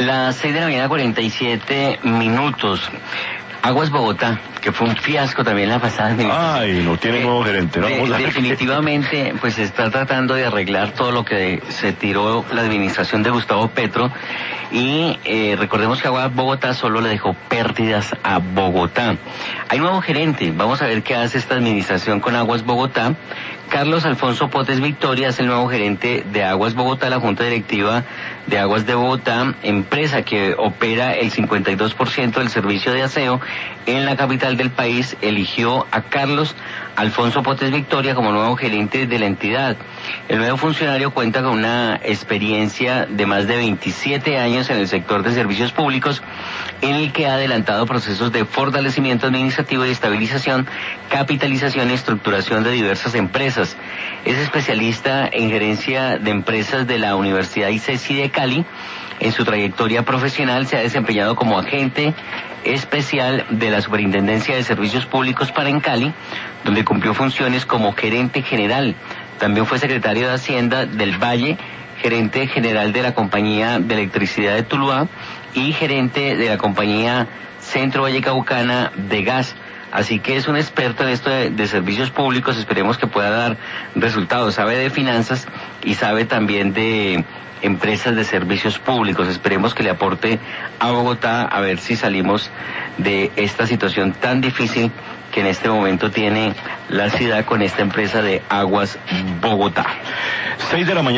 Las 6:47 a.m. Aguas Bogotá, que fue un fiasco también la pasada administración. Ay, no tiene nuevo gerente, ¿no? Definitivamente, pues está tratando de arreglar todo lo que se tiró la administración de Gustavo Petro. Y recordemos que Aguas Bogotá solo le dejó pérdidas a Bogotá. Hay nuevo gerente, vamos a ver qué hace esta administración con Aguas Bogotá. Carlos Alfonso Potes Victoria es el nuevo gerente de Aguas Bogotá, la Junta Directiva de Aguas de Bogotá, empresa que opera el 52% del servicio de aseo en la capital del país, eligió a Carlos Alfonso Potes Victoria como nuevo gerente de la entidad. El nuevo funcionario cuenta con una experiencia de más de 27 años en el sector de servicios públicos, en el que ha adelantado procesos de fortalecimiento administrativo y estabilización, capitalización y estructuración de diversas empresas. Es especialista en gerencia de empresas de la Universidad ICESI de Cali. En su trayectoria profesional se ha desempeñado como agente especial de la Superintendencia de Servicios Públicos para en Cali, donde cumplió funciones como gerente general. También fue secretario de Hacienda del Valle, gerente general de la Compañía de Electricidad de Tuluá y gerente de la Compañía Centro Vallecaucana de Gas. Así que es un experto en esto de servicios públicos, esperemos que pueda dar resultados. Sabe de finanzas y sabe también de empresas de servicios públicos. Esperemos que le aporte a Bogotá a ver si salimos de esta situación tan difícil que en este momento tiene la ciudad con esta empresa de Aguas Bogotá. 6 de la mañana.